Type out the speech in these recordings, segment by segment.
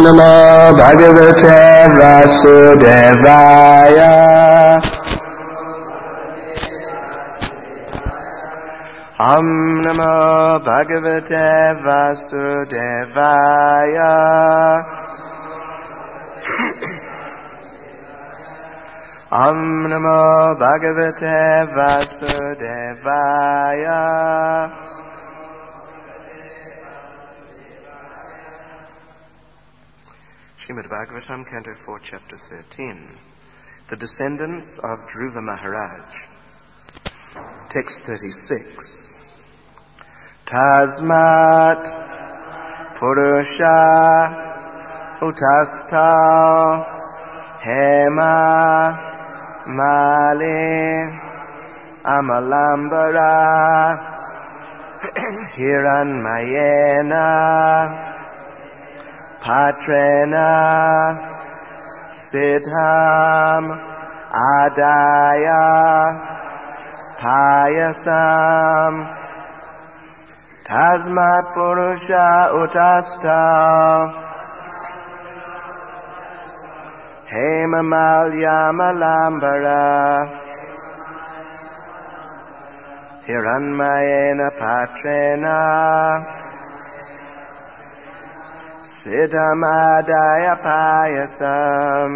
Namo Bhagavate Vasudevaya. Om Namo Bhagavate Vasudevaya. Om Namo Bhagavate Vasudevaya. Srimad Bhagavatam, Canto 4, Chapter 13. The Descendants of Dhruva Maharaj. Text 36. Tasmat Purusha Utasta Hema Mali Amalambara Hiranmayena Patrena Siddham Adaya Payasam Tasmat Purusha Utasta Hemamalyamalambarā Hiranmayena Patrena Siddhamadaya Payasam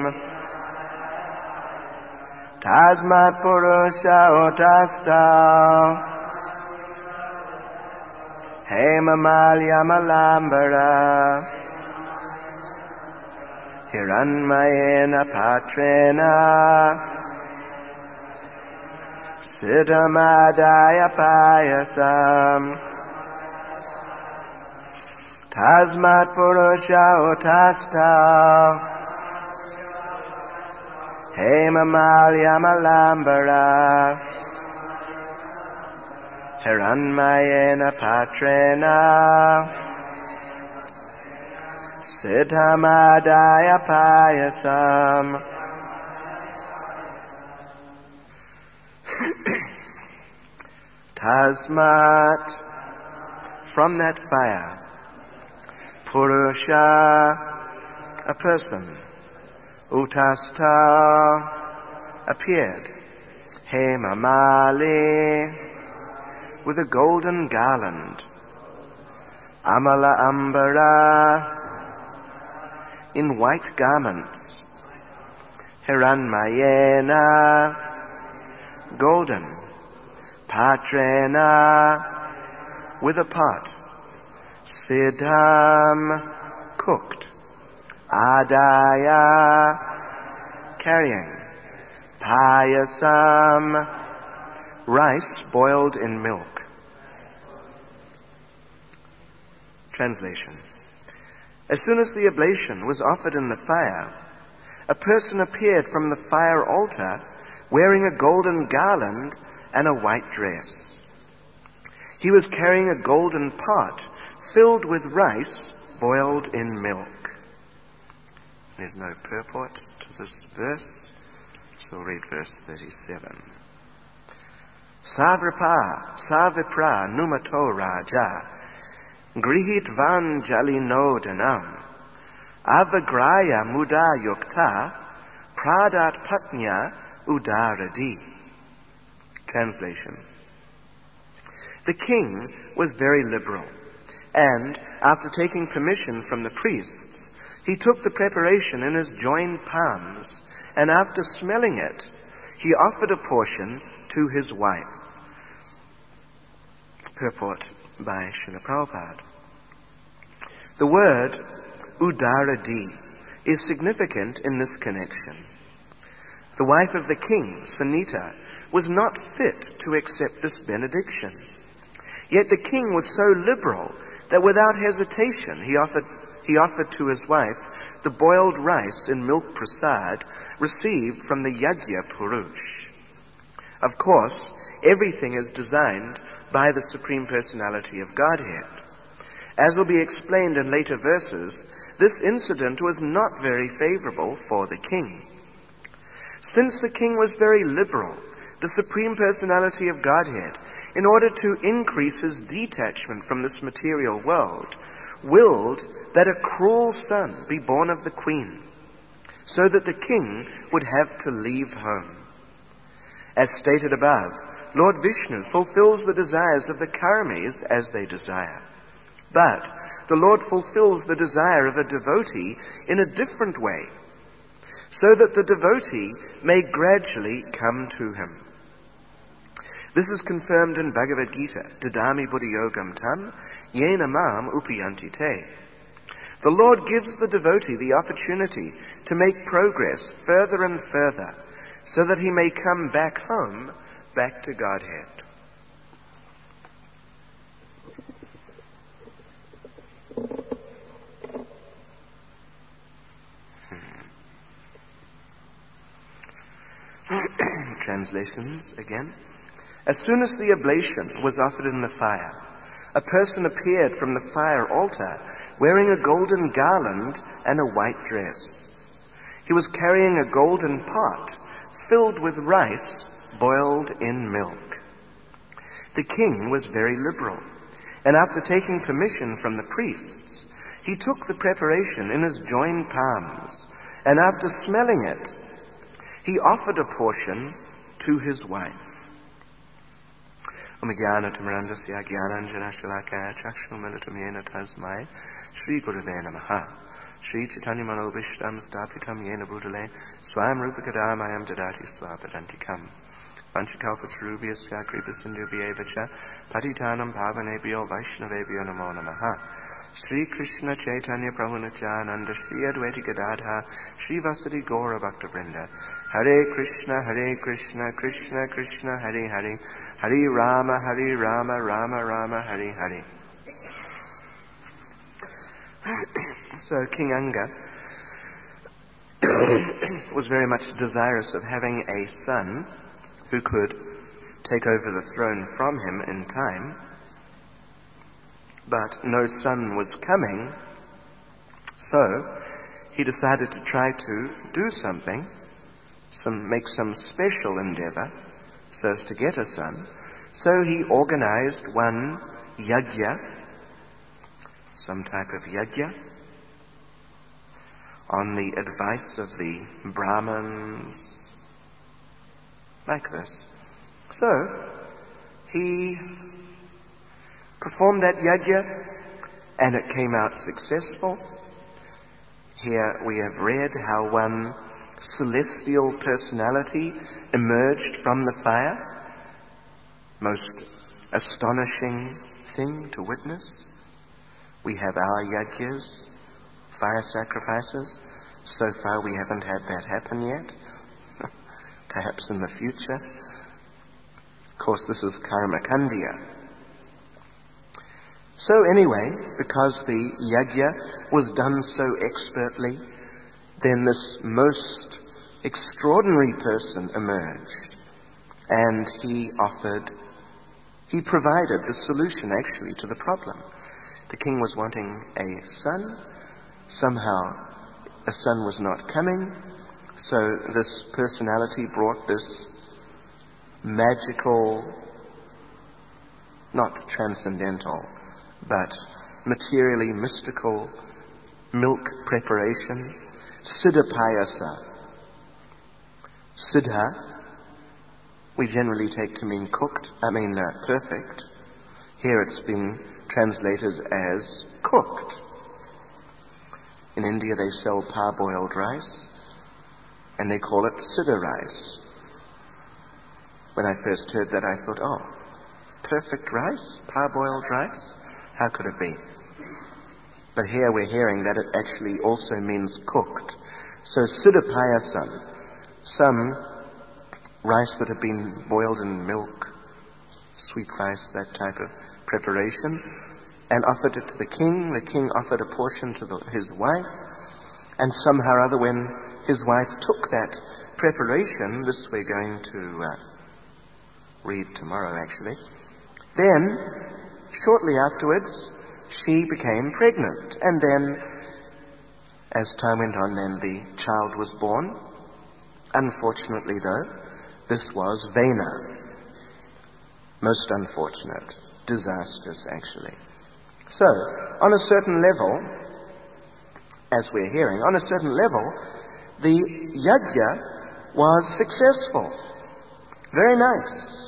Tasmat Purusha Utasta Hemamalyamalambarā Hiranmayena Patrena Siddhamadaya Payasam Tasmat Purusha Utasta Hemamalyamalambarā Hiranmayena Patrena Siddhamadaya Payasam. Tasmat, from that fire, Purusha, a person, Utasta, appeared, Hemamali, with a golden garland, Amala Ambara, in white garments, Hiranmayena, golden, Patrena, with a pot, Siddham, cooked, Adaya, carrying, Payasam, rice boiled in milk. Translation. As soon as the oblation was offered in the fire, a person appeared from the fire altar wearing a golden garland and a white dress. He was carrying a golden pot filled with rice boiled in milk. There's no purport to this verse, so we'll read verse 37. Savipra numato raja Grihit van jalino danam Avagraya muda yukta Pradat patnya udaradi. Translation. The king was very liberal, and after taking permission from the priests, he took the preparation in his joined palms, and after smelling it, he offered a portion to his wife. Purport by Srila Prabhupada. The word udaradi is significant in this connection. The wife of the king, Sunita, was not fit to accept this benediction. Yet the king was so liberal that without hesitation he offered to his wife the boiled rice in milk prasad received from the Yajna Purush. Of course, everything is designed by the Supreme Personality of Godhead. As will be explained in later verses, this incident was not very favorable for the king. Since the king was very liberal, the Supreme Personality of Godhead, in order to increase his detachment from this material world, willed that a cruel son be born of the queen, so that the king would have to leave home. As stated above, Lord Vishnu fulfills the desires of the karmis as they desire. But the Lord fulfills the desire of a devotee in a different way, so that the devotee may gradually come to him. This is confirmed in Bhagavad Gita, Dadami buddhi yogam tam, yena mam upiyanti te. The Lord gives the devotee the opportunity to make progress further and further, so that he may come back home, back to Godhead. Translations again. As soon as the oblation was offered in the fire, a person appeared from the fire altar wearing a golden garland and a white dress. He was carrying a golden pot filled with rice boiled in milk. The king was very liberal, and after taking permission from the priests, he took the preparation in his joined palms, and after smelling it, he offered a portion to his wife. Omagyanatamarandasya Gyananjana Shalakaya Chakshumilitum Yena Tasmai Shri Gurave Namaha Shri Chaitanya Manobishtam Stapitam Yena Bhutale Swam Rupakadamayam Dadati Swapadantikam Vanchikalpacharubhyasya Kripasindhubhyevacha Patitanam Pavanebhyo Vaishnavebhyo Namo Namaha Shri Krishna Chaitanya Prabhu Nityananda Shri Advaita Gadadha Shri Vasudhi Gaura Bhakta Vrinda Hare Krishna, Krishna Krishna, Hare Hare, Hare Rama, Rama Rama, Hare Hare. So King Anga was very much desirous of having a son who could take over the throne from him in time, but no son was coming, so he decided to try to do something, make some special endeavor so as to get a son. So he organized one yajna, some type of yajna, on the advice of the Brahmins, like this. So he performed that yajna, and it came out successful. Here we have read how one celestial personality emerged from the fire. Most astonishing thing to witness. We have our yajnas, fire sacrifices. So far we haven't had that happen yet. Perhaps in the future. Of course, this is karma kandya. So anyway, because the yajna was done so expertly, then this most extraordinary person emerged, and he provided the solution actually to the problem. The king was wanting a son. Somehow a son was not coming, so this personality brought this magical, not transcendental, but materially mystical milk preparation, Siddha Payasa. Siddha, we generally take to mean perfect. Here it's been translated as cooked. In India they sell parboiled rice, and they call it Siddha rice. When I first heard that, I thought, oh, perfect rice? Parboiled rice? How could it be? But here we're hearing that it actually also means cooked. So Siddha Payasan, some rice that had been boiled in milk, sweet rice, that type of preparation, and offered it to the king. The king offered a portion to his wife, and somehow or other when his wife took that preparation, this we're going to read tomorrow actually, then shortly afterwards she became pregnant, and then as time went on, then the child was born. Unfortunately though, this was Vena. Most unfortunate, disastrous actually. So, on a certain level, as we're hearing. On a certain level, the yajna was successful. Very nice.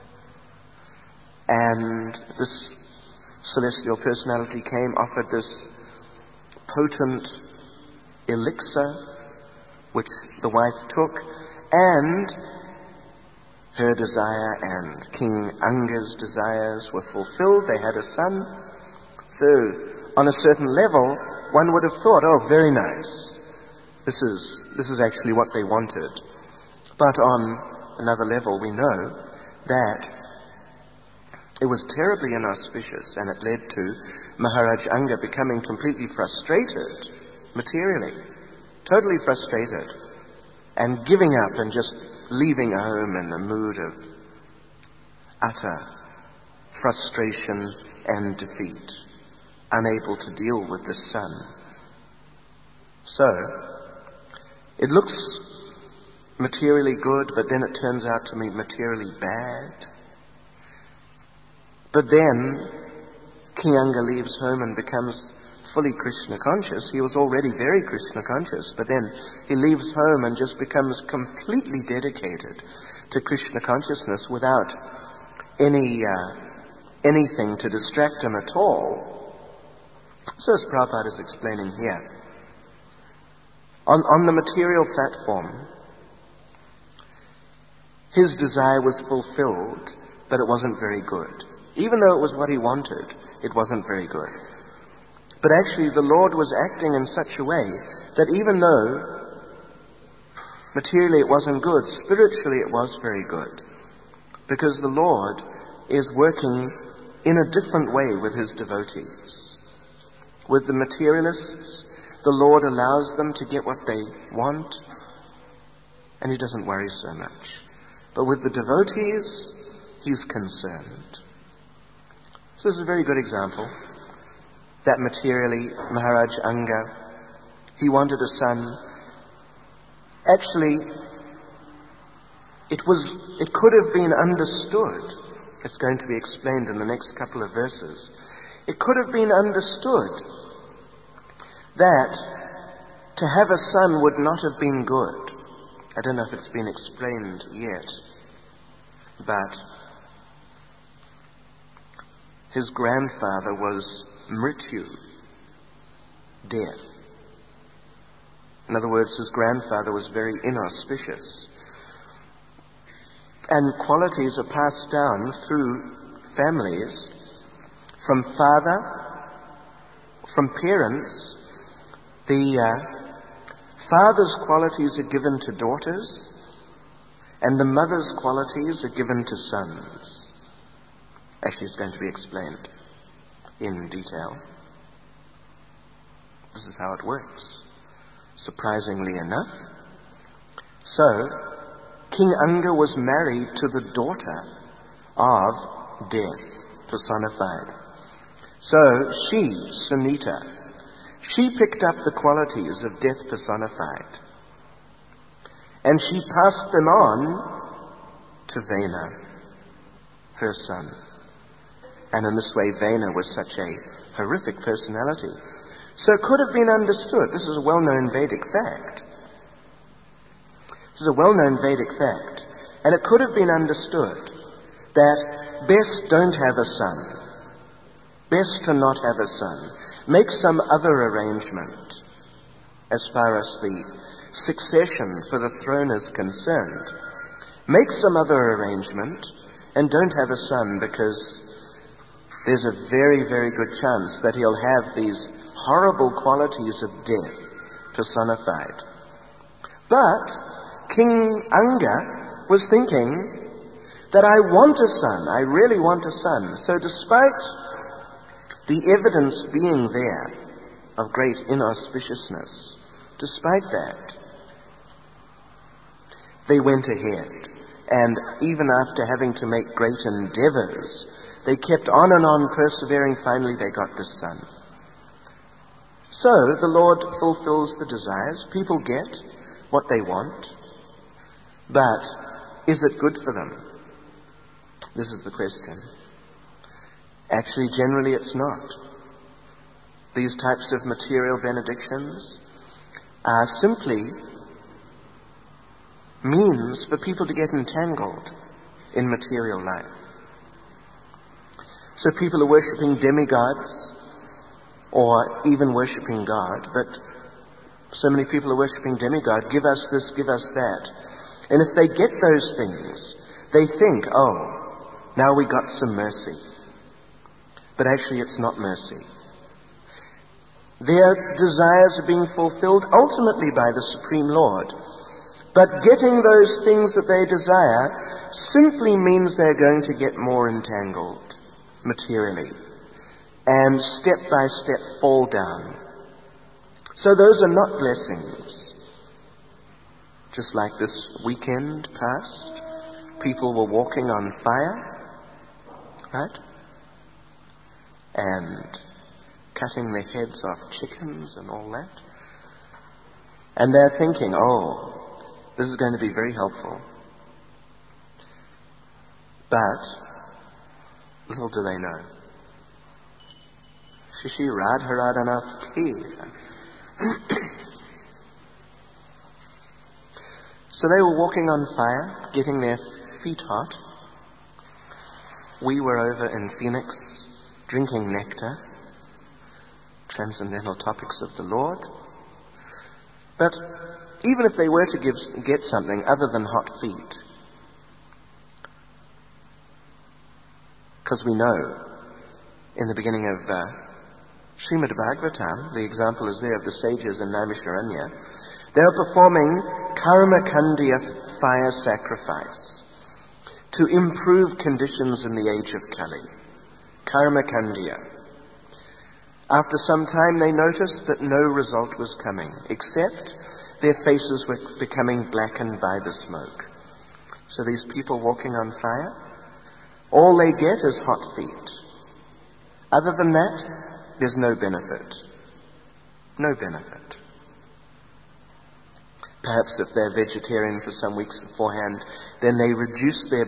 And this celestial personality came, offered this potent elixir, which the wife took, and her desire and King Anga's desires were fulfilled. They had a son. So, on a certain level, one would have thought, oh, very nice. This is actually what they wanted. But on another level, we know that it was terribly inauspicious, and it led to Maharaj Anga becoming completely frustrated, materially, totally frustrated, and giving up and just leaving home in a mood of utter frustration and defeat, unable to deal with the son. So, it looks materially good, but then it turns out to be materially bad. But then, King Anga leaves home and becomes fully Krishna conscious. He was already very Krishna conscious, but then he leaves home and just becomes completely dedicated to Krishna consciousness without anything to distract him at all. So as Prabhupada is explaining here, on the material platform, his desire was fulfilled, but it wasn't very good. Even though it was what he wanted, it wasn't very good. But actually the Lord was acting in such a way that even though materially it wasn't good, spiritually it was very good. Because the Lord is working in a different way with his devotees. With the materialists, the Lord allows them to get what they want, and he doesn't worry so much. But with the devotees, he's concerned. So this is a very good example that materially Maharaj Anga, he wanted a son. Actually, it could have been understood. It's going to be explained in the next couple of verses. It could have been understood that to have a son would not have been good. I don't know if it's been explained yet, but his grandfather was Mrityu, death. In other words, his grandfather was very inauspicious. And qualities are passed down through families, from parents. The father's qualities are given to daughters, and the mother's qualities are given to sons. Actually, it's going to be explained in detail. This is how it works, surprisingly enough. So, King Anga was married to the daughter of death personified. So she, Sunita, she picked up the qualities of death personified, and she passed them on to Vena, her son. And in this way, Vena was such a horrific personality. So it could have been understood. This is a well-known Vedic fact. This is a well-known Vedic fact. And it could have been understood that best don't have a son. Best to not have a son. Make some other arrangement as far as the succession for the throne is concerned. Make some other arrangement and don't have a son, because there's a very, very good chance that he'll have these horrible qualities of death personified. But King Anga was thinking that I want a son, I really want a son. So despite the evidence being there of great inauspiciousness, despite that, they went ahead. And even after having to make great endeavors, they kept on and on persevering. Finally, they got this son. So, the Lord fulfills the desires. People get what they want. But, is it good for them? This is the question. Actually, generally it's not. these types of material benedictions are simply means for people to get entangled in material life. So people are worshipping demigods or even worshipping God, but so many people are worshipping demigod, give us this, give us that. And if they get those things, they think, oh, now we got some mercy. But actually it's not mercy. Their desires are being fulfilled ultimately by the Supreme Lord. But getting those things that they desire simply means they're going to get more entangled materially and step by step fall down. So those are not blessings. Just like this weekend past, people were walking on fire, right? And cutting the heads off chickens and all that. And they're thinking, oh, this is going to be very helpful. But little do they know. Shishi Radharadanath Ki. So they were walking on fire, getting their feet hot. We were over in Phoenix, drinking nectar, transcendental topics of the Lord. But even if they were to get something other than hot feet, because we know in the beginning of Srimad Bhagavatam, the example is there of the sages in Naimisharanya, they were performing Karma Kandiya fire sacrifice to improve conditions in the age of Kali. Karma Kandiya. After some time they noticed that no result was coming, except their faces were becoming blackened by the smoke. So these people walking on fire, all they get is hot feet. Other than that, there's no benefit. No benefit. Perhaps if they're vegetarian for some weeks beforehand, then they reduce their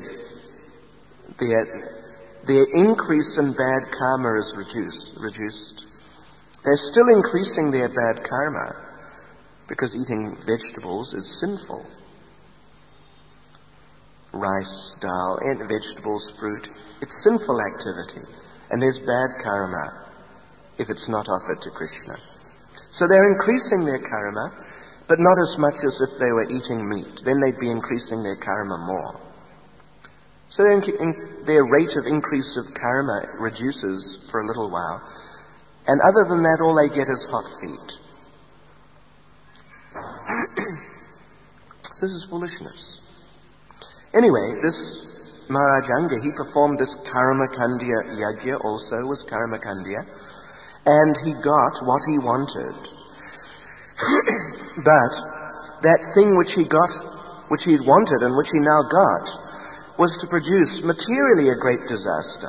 increase in bad karma is reduced. They're still increasing their bad karma because eating vegetables is sinful. Rice, dal, and vegetables, fruit, it's sinful activity. And there's bad karma if it's not offered to Krishna. So they're increasing their karma, but not as much as if they were eating meat. Then they'd be increasing their karma more. So their rate of increase of karma reduces for a little while. And other than that, all they get is hot feet. So this is foolishness. Anyway, this Maharaj Anga, he performed this Karma Kandiya Yajna also, was Karma Kandiya, and he got what he wanted. But that thing which he got, which he wanted and which he now got, was to produce materially a great disaster.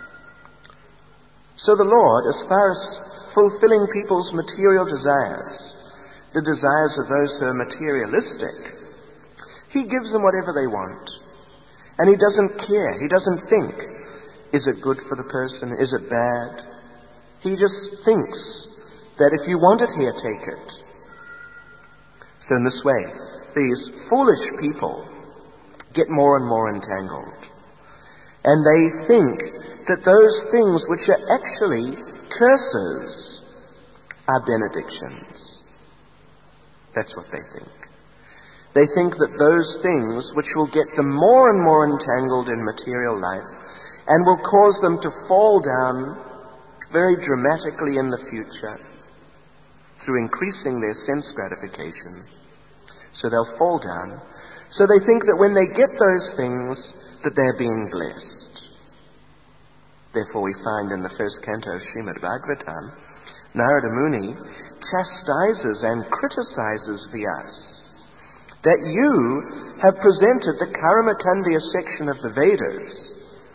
So the Lord, as far as fulfilling people's material desires, the desires of those who are materialistic, he gives them whatever they want. And he doesn't care. He doesn't think, is it good for the person? Is it bad? He just thinks that if you want it here, take it. So in this way, these foolish people get more and more entangled. And they think that those things which are actually curses are benedictions. That's what they think. They think that those things which will get them more and more entangled in material life and will cause them to fall down very dramatically in the future through increasing their sense gratification. So they'll fall down. So they think that when they get those things, that they're being blessed. Therefore we find in the first canto of Srimad Bhagavatam, Narada Muni chastises and criticizes Vyasa that you have presented the Karma Kandiya section of the Vedas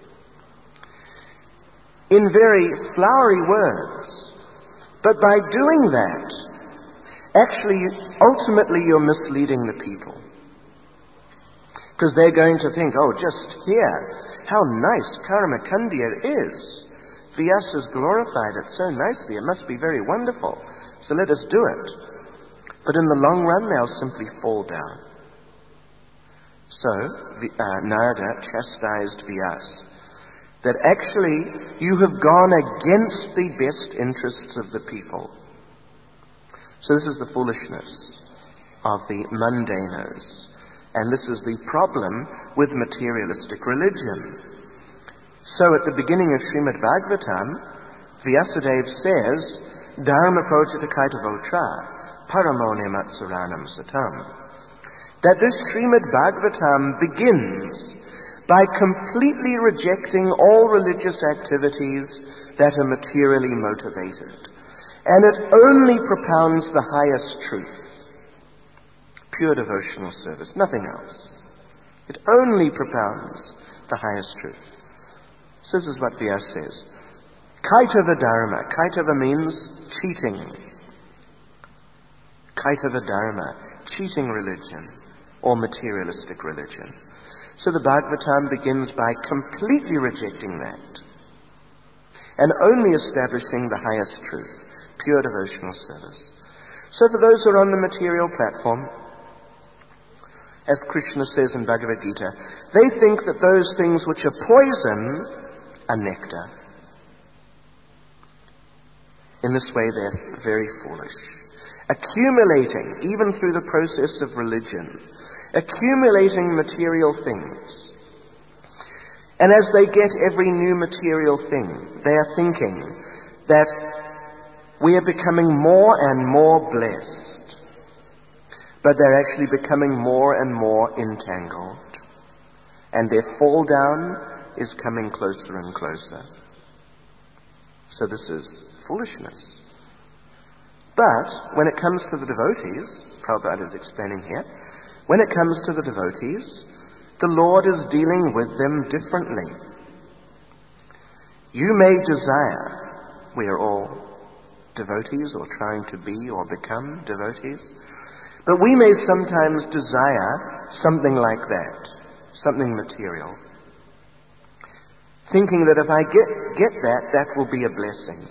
in very flowery words. But by doing that, actually, ultimately you're misleading the people. Because they're going to think, oh, just here, how nice Karma Kandiya is. Vyasa has glorified it so nicely. It must be very wonderful. So let us do it. But in the long run, they'll simply fall down. So Narada chastised Vyasa that actually you have gone against the best interests of the people. So this is the foolishness of the mundanos. And this is the problem with materialistic religion. So at the beginning of Srimad Bhagavatam, Vyasadeva says, Dharma projita kaitavotra, paramone matsuranam satam. That this Srimad Bhagavatam begins by completely rejecting all religious activities that are materially motivated. And it only propounds the highest truth. Pure devotional service, nothing else. It only propounds the highest truth. So this is what Vyasa says. Kaitava dharma. Kaitava means cheating. Kaitava dharma, cheating religion or materialistic religion. So the Bhagavatam begins by completely rejecting that and only establishing the highest truth, pure devotional service. So for those who are on the material platform, as Krishna says in Bhagavad Gita, they think that those things which are poison are nectar. In this way, they're very foolish. Accumulating, even through the process of religion, accumulating material things. And as they get every new material thing, they are thinking that we are becoming more and more blessed. But they're actually becoming more and more entangled. And their fall down is coming closer and closer. So this is foolishness. But when it comes to the devotees, Prabhupada is explaining here, when it comes to the devotees, the Lord is dealing with them differently. You may desire, we are all devotees or trying to be or become devotees, but we may sometimes desire something like that, something material, thinking that if I get that, that will be a blessing.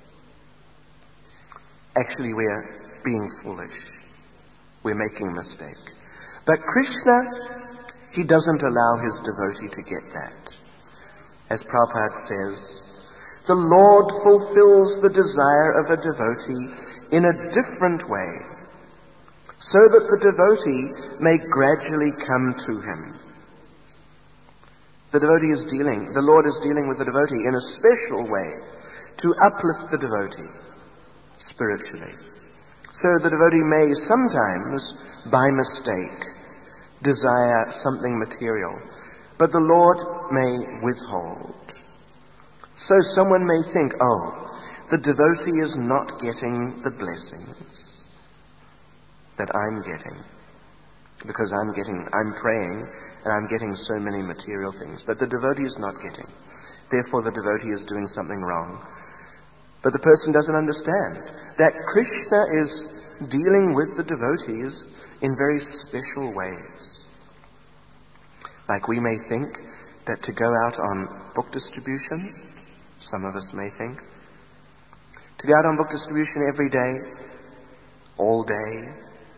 Actually, we're being foolish. We're making a mistake. But Krishna, he doesn't allow his devotee to get that. As Prabhupada says, the Lord fulfills the desire of a devotee in a different way, so that the devotee may gradually come to him. The Lord is dealing with the devotee in a special way to uplift the devotee spiritually. So the devotee may sometimes, by mistake, desire something material, but the Lord may withhold. So someone may think, the devotee is not getting the blessings that I'm getting, because I'm praying and I'm getting so many material things, but the devotee is not getting. Therefore the devotee is doing something wrong. But the person doesn't understand that Krishna is dealing with the devotees in very special ways. Like we may think that to go out on book distribution, some of us may think, to go out on book distribution every day, all day,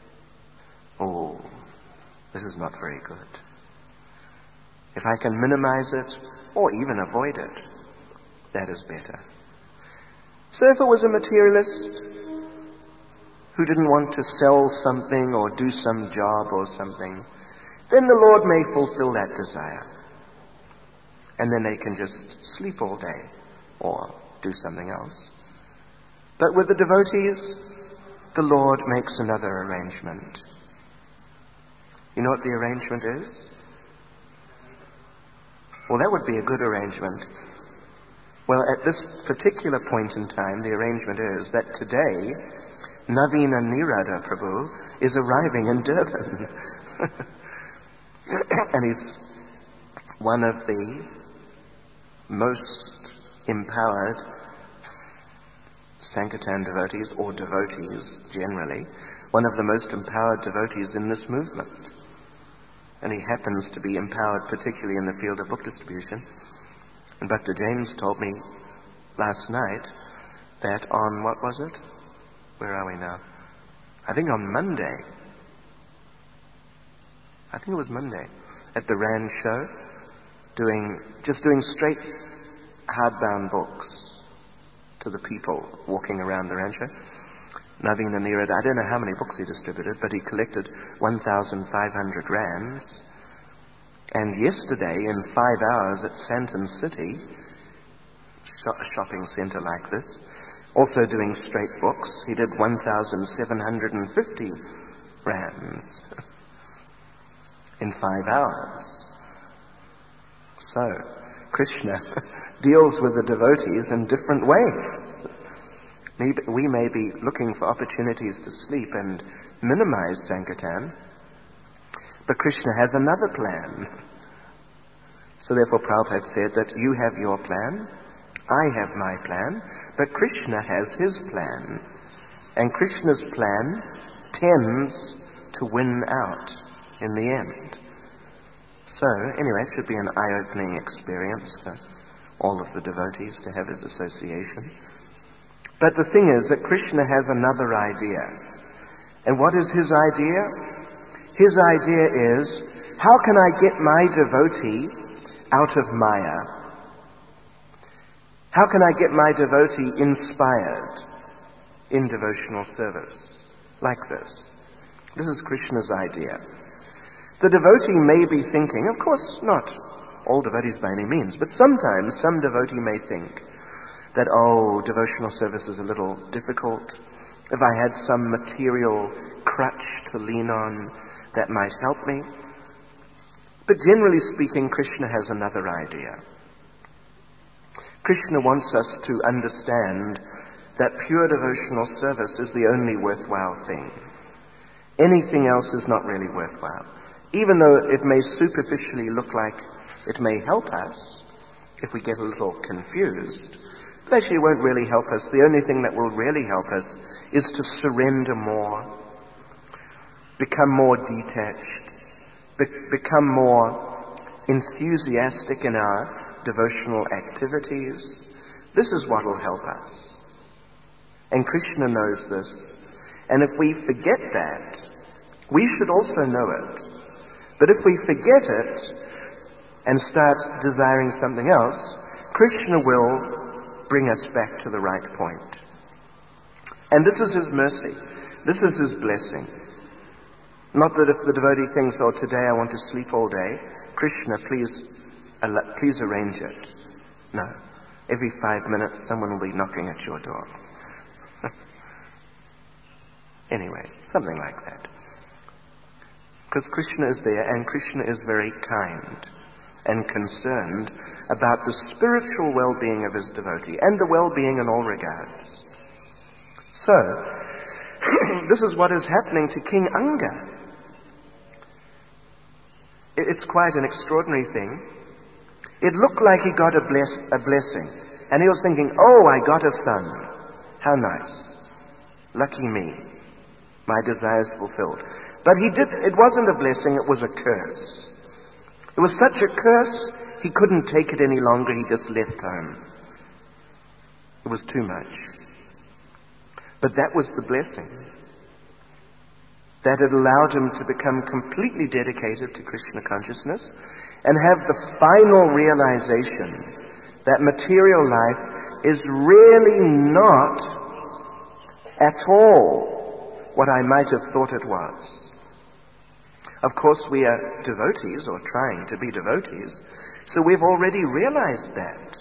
this is not very good. If I can minimize it, or even avoid it, that is better. So if it was a materialist who didn't want to sell something or do some job or something, then the Lord may fulfill that desire. And then they can just sleep all day or do something else. But with the devotees, the Lord makes another arrangement. You know what the arrangement is? Well, that would be a good arrangement. Well, at this particular point in time, the arrangement is that today, Navina Nirada Prabhu is arriving in Durban. And he's one of the most empowered Sankirtan devotees, or devotees generally, one of the most empowered devotees in this movement. And he happens to be empowered particularly in the field of book distribution. And Bhakta James told me last night that on, what was it? Where are we now? I think on Monday. I think it was Monday. At the Rand show, doing straight hardbound books to the people walking around the Rand show. Naveen and Neeraj, I don't know how many books he distributed, but he collected 1,500 rands. And yesterday, in 5 hours at Santon City, a shopping center like this, also doing straight books, he did 1,750 rands in 5 hours. So, Krishna deals with the devotees in different ways. We may be looking for opportunities to sleep and minimize Sankirtan, but Krishna has another plan. So therefore Prabhupada said that you have your plan, I have my plan, but Krishna has his plan. And Krishna's plan tends to win out in the end. So, anyway, it should be an eye-opening experience for all of the devotees to have his association. But the thing is that Krishna has another idea. And what is his idea? His idea is, how can I get my devotee out of Maya? How can I get my devotee inspired in devotional service? Like this. This is Krishna's idea. The devotee may be thinking, of course not all devotees by any means, but sometimes some devotee may think that, devotional service is a little difficult. If I had some material crutch to lean on, that might help me. But generally speaking, Krishna has another idea. Krishna wants us to understand that pure devotional service is the only worthwhile thing. Anything else is not really worthwhile. Even though it may superficially look like it may help us, if we get a little confused, but actually it won't really help us. The only thing that will really help us is to surrender more, become more detached, become more enthusiastic in our devotional activities. This is what will help us. And Krishna knows this. And if we forget that, we should also know it. But if we forget it and start desiring something else, Krishna will bring us back to the right point. And this is his mercy. This is his blessing. Not that if the devotee thinks, today I want to sleep all day, Krishna, please arrange it. No. Every 5 minutes someone will be knocking at your door. Anyway, something like that. Because Krishna is there, and Krishna is very kind and concerned about the spiritual well-being of his devotee and the well-being in all regards. So, this is what is happening to King Anga. It's quite an extraordinary thing. It looked like he got a blessing, and he was thinking, I got a son. How nice. Lucky me. My desires fulfilled. But it wasn't a blessing, it was a curse. It was such a curse, he couldn't take it any longer, he just left home. It was too much. But that was the blessing. That it allowed him to become completely dedicated to Krishna consciousness and have the final realization that material life is really not at all what I might have thought it was. Of course, we are devotees, or trying to be devotees, so we've already realized that.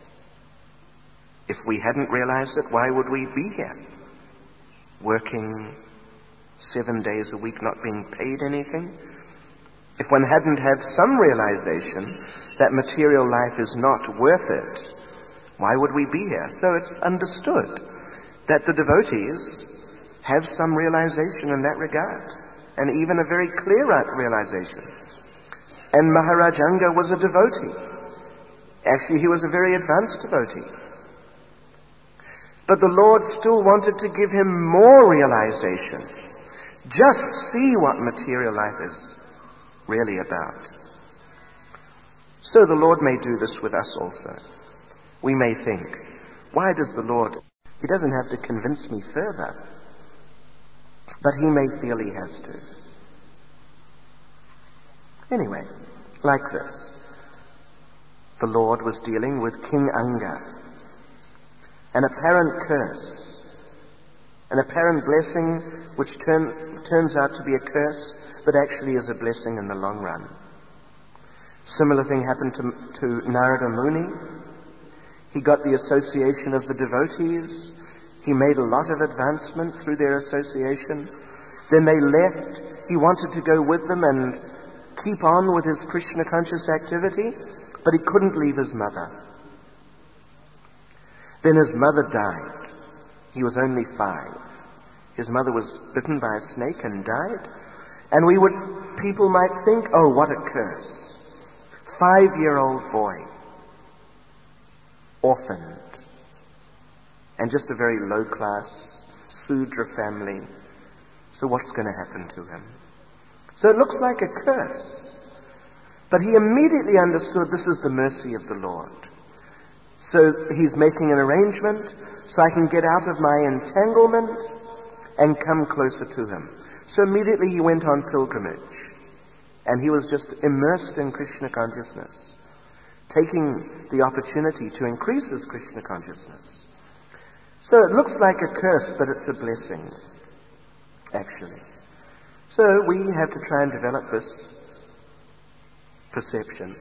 If we hadn't realized it, why would we be here? Working 7 days a week, not being paid anything? If one hadn't had some realization that material life is not worth it, why would we be here? So it's understood that the devotees have some realization in that regard, and even a very clear realization. And Maharaj Anga was a devotee. Actually, he was a very advanced devotee. But the Lord still wanted to give him more realization. Just see what material life is really about. So the Lord may do this with us also. We may think, Why does the Lord? He doesn't have to convince me further, but he may feel he has to. Anyway, like this. The Lord was dealing with King Anga, an apparent curse, an apparent blessing which turns out to be a curse, but actually is a blessing in the long run. Similar thing happened to Narada Muni. He got the association of the devotees. He made a lot of advancement through their association. Then they left. He wanted to go with them and keep on with his Krishna conscious activity, but he couldn't leave his mother. Then his mother died. He was only 5. His mother was bitten by a snake and died. And people might think, oh, what a curse. 5-year-old boy, orphaned, and just a very low-class Sudra family. So what's going to happen to him? So it looks like a curse. But he immediately understood this is the mercy of the Lord. So he's making an arrangement so I can get out of my entanglement and come closer to him. So immediately he went on pilgrimage. And he was just immersed in Krishna consciousness, taking the opportunity to increase his Krishna consciousness. So it looks like a curse, but it's a blessing, actually. So we have to try and develop this perception.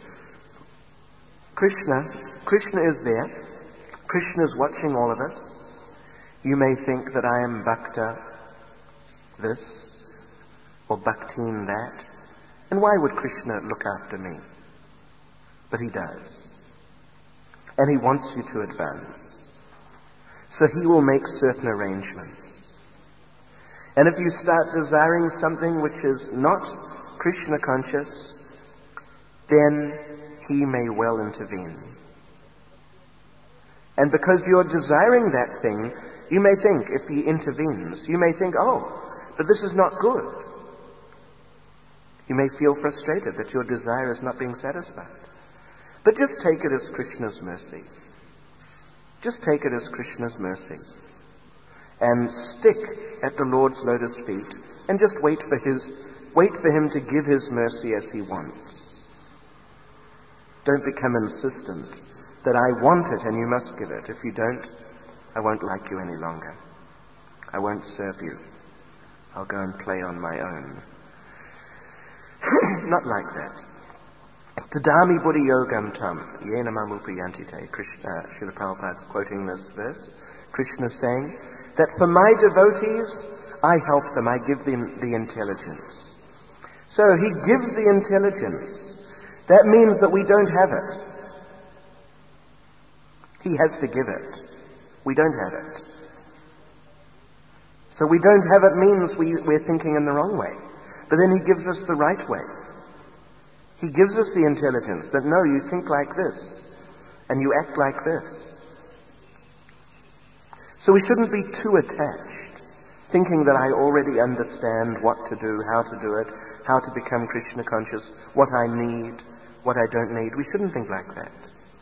Krishna is there. Krishna is watching all of us. You may think that I am Bhakta this or Bhaktin that. And why would Krishna look after me? But he does. And he wants you to advance. So he will make certain arrangements. And if you start desiring something which is not Krishna conscious, then he may well intervene. And because you're desiring that thing, you may think, if he intervenes, you may think, oh, but this is not good. You may feel frustrated that your desire is not being satisfied. But just take it as Krishna's mercy. Just take it as Krishna's mercy. And stick at the Lord's lotus feet and just wait for him to give his mercy as he wants. Don't become insistent that I want it and you must give it. If you don't, I won't like you any longer. I won't serve you. I'll go and play on my own. Not like that. Tadami buddhi yogam tam yena mamupayantite. Srila Prabhupada's quoting this verse. Krishna is saying that for my devotees, I help them, I give them the intelligence. So he gives the intelligence. That means that we don't have it. He has to give it. We don't have it. So we don't have it means we're thinking in the wrong way. But then he gives us the right way. He gives us the intelligence that, no, you think like this, and you act like this. So we shouldn't be too attached, thinking that I already understand what to do, how to do it, how to become Krishna conscious, what I need, what I don't need. We shouldn't think like that.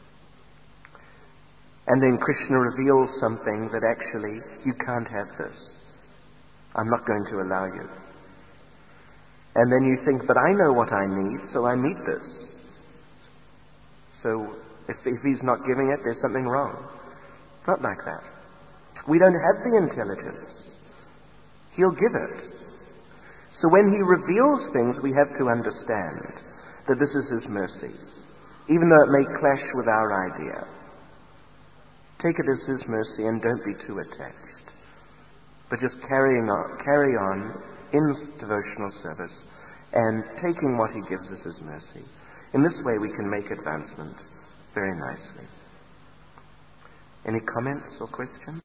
And then Krishna reveals something that actually, you can't have this. I'm not going to allow you. And then you think, but I know what I need, so I need this. So if he's not giving it, there's something wrong. Not like that. We don't have the intelligence. He'll give it. So when he reveals things, we have to understand that this is his mercy, even though it may clash with our idea. Take it as his mercy and don't be too attached, but just carry on in devotional service and taking what he gives us as mercy. In this way we can make advancement very nicely. Any comments or questions?